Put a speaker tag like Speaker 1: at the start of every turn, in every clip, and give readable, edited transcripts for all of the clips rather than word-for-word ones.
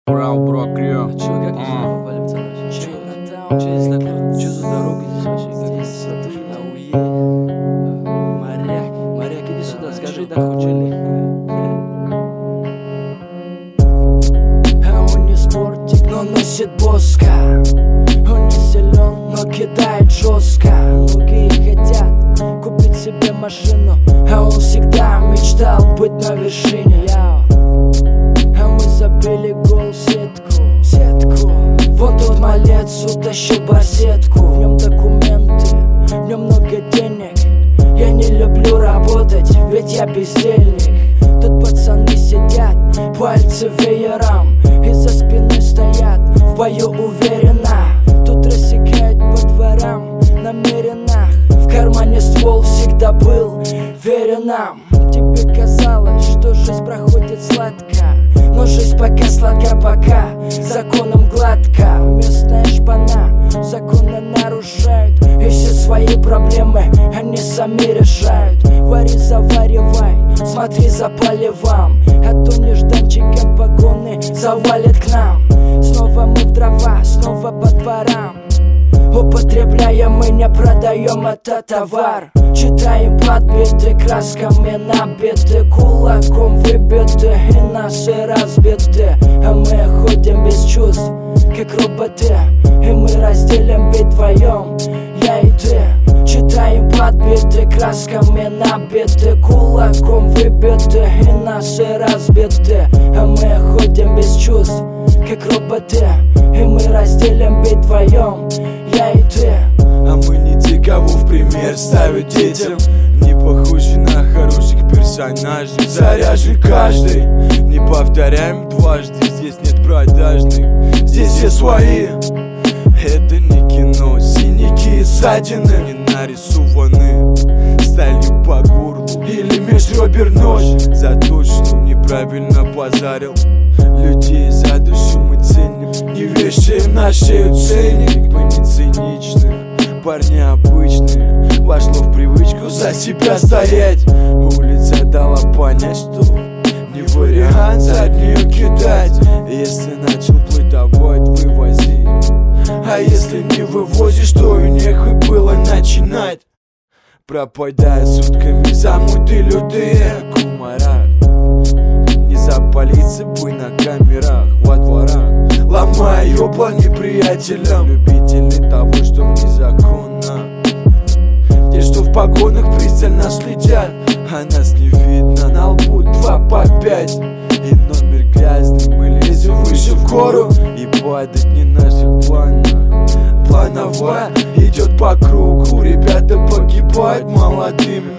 Speaker 1: Брал, бро, крё.
Speaker 2: Чё, как мы сюда попали, пацаны? Чё здесь такое? Чё за дорога здесь вообще? Здесь Моряк, иди сюда, скажи, да хоть чё-ли.
Speaker 3: А он не спортик, но носит боска. Он не силен, но кидает жестко. Многие хотят купить себе машину, а он всегда мечтал быть на вершине. А мы забили гол сетку. Вон тот малец утащил барсетку. В нем документы, в нем много денег. Я не люблю работать, ведь я бездельник. Тут пацаны сидят, пальцы веером, и за спиной стоят, в бою уверенно. Тут рассекают по дворам, намеренно. В кармане ствол всегда был верен нам. Тебе казалось, что жизнь проходит сладко, но жизнь пока сладка, пока законом гладко. Местная шпана законы нарушают, и все свои проблемы они сами решают. Вари, заваривай, смотри, запали вам, а то нежданчиком погоны завалит к нам. Снова мы в дрова, снова по дворам. Употребляем, мы не продаем, это товар. Читаем подбиты, красками набиты, кулаком выбиты, и наши разбиты. А мы ходим без чувств, как роботы, и мы разделим бит вдвоем, я и ты. Читаем подбиты, красками набиты, кулаком выбиты, и наши разбиты. А мы ходим без чувств, как роботы, и мы разделим бит вдвоем, я и ты.
Speaker 4: А мы не те, кого в пример ставят детям. Не похожи на хороших персонажей. Заряжен каждый, не повторяем дважды. Здесь нет продажных, здесь все свои. Это не кино, синяки и ссадины не нарисованы сталью по горлу или межребер нож. За то, что неправильно позарил людей, за душу мы ценим. Не вешаем на шею ценник. Мы не циничны, парни обычные. Вошло в привычку за себя стоять. Улица дала понять, что не вариант заднюю кидать. Если начал плытовать, вывози. А если не вывозишь, то и нехуй было начинать. Пропадая сутками замуты лютые кумара. Не запалиться бы на камерах во дворах, ломая ёбла неприятелям. Любители того, что незаконно, те, что в погонах пристально следят, а нас не видно, на лбу 2 по 5. И номер грязный, мы лезем выше в гору, и падать не наших планах. Плановая идет по кругу, ребята погибают молодыми.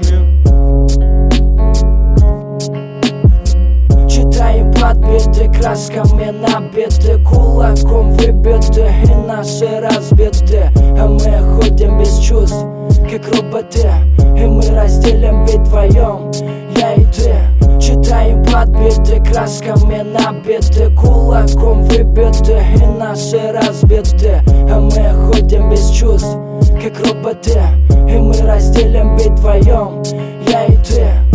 Speaker 3: Читаем подбиты, красками набиты, кулаком выбиты, и наши разбиты. А мы ходим без чувств, как роботы, и мы разделим бит вдвоем, я и ты. Читаем подбиты, красками набиты, кулаком выбиты, и наши разбиты. А мы ходим без чувств, как роботы, и мы разделим бит вдвоем, я и ты.